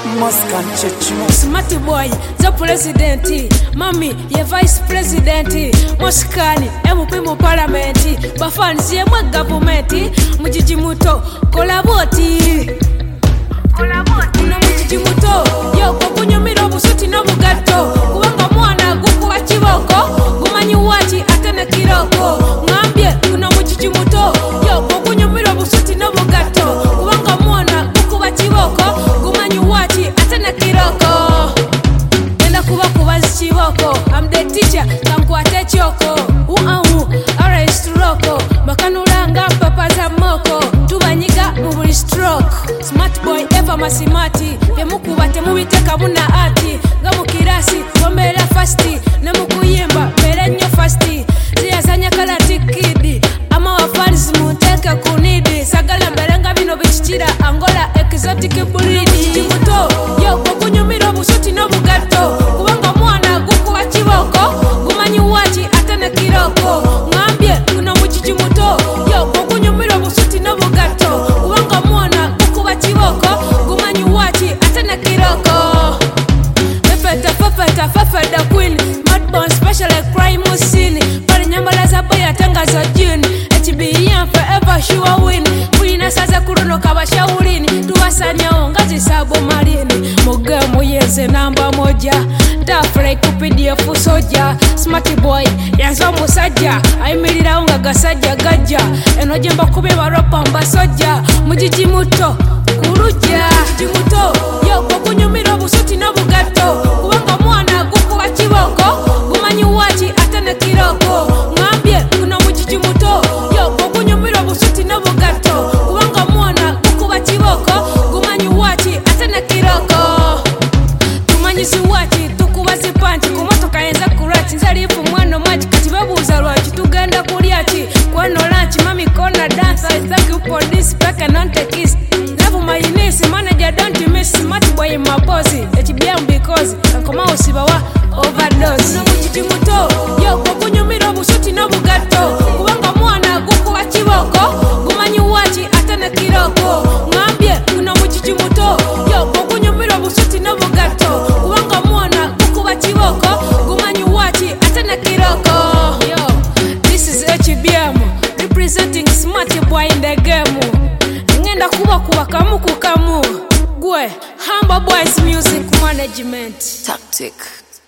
Moscan Chechu Smart boy, the president. Mami, ye vice president. Moskani, MP mu parliament. Bafanzi ye mwa government. Mujiji muto, kolaboti. Una mujiji muto, yo kukunyumira obusuti n'obugatto. Kubanga mwana gukuwa kiboko, gumanyi wati ate ne kiroko. Ngambye una mujiji muto, yo kukunyumira obusuti n'obugatto. Kubanga mwana gukuwa kiboko, gumanyi wati ate ne kiroko. Nenda kuba chiboko, I'm the teacher, kankwate choko. Arrest roko, bakanulanga papa za moko. Tubanyiga mu buli stroke. Smart boy eva masimati, temukuba temubiteka buna ati. Nga mu kirasi, wambera fasti, ne mukuyimba, bera nnyo fasti. Ziyasanya kalati kidi, ama wafans muteka kunidi. Sagala mberenga bino bichitira, Angola exotic breed. Muto, yo kukunyumira obusuti n'obugatto. Kubanga mwana gukuwa kiboko, gumanyi wati ate ne kiroko. Ngambye kuno mujiji muto, yo kukunyumira obusuti n'obugatto. Kubanga mwana gukuwa kiboko, gumanyi wati ate ne kiroko. Fefeta queen, mad born special like crime scene. Pari nyambala za boy atangaza jini. HBM forever sure win. Queen saza kurono kabashaurini. Tuwasanya ongazi sabo marini. Mogamo yenze namba moja. Dafre kupidia fusoja. Smarty boy yanzo musajja. Aimirira unga gasajja gajja. Enojemba kube waropa mbasoja. Mujiji muto kuruja. Mujiji muto yo kukunyumira obusuti n'obugatto. Kubanga mwana gukuwa kiboko, gumanyi wati ate ne kiroko. Ngambye kuno mujiji muto, yo kukunyumira obusuti n'obugatto. Kubanga mwana gukuwa kiboko, gumanyi wati ate ne kiroko. Tumanyizi wati tukuba zipanti, kumotoka yenza kurati. Nzalifu mwana maji kati babuuza lwaki tugenda kulya ki. Kwano lunch mami kona dance. I thank you for this back and on the kiss. Love my niece, manager don't miss. Smart boy in my boss. HBM because kankoma osibawa overdose. No mujiji muto, yo kukunyumira obusuti n'obugatto. Kubanga mwana gukuwa kiboko, gumanyi wati ate ne kiroko. Ngambye kuno mujiji muto, yo kukunyumira obusuti n'obugatto. Kubanga mwana gukuwa kiboko, gumanyi wati ate ne kiroko. Yo, this is HBM representing smart boy in the game. Ngenda kuba kamu ku kamu. Gwe, Hamba Boys Music Management. Tactic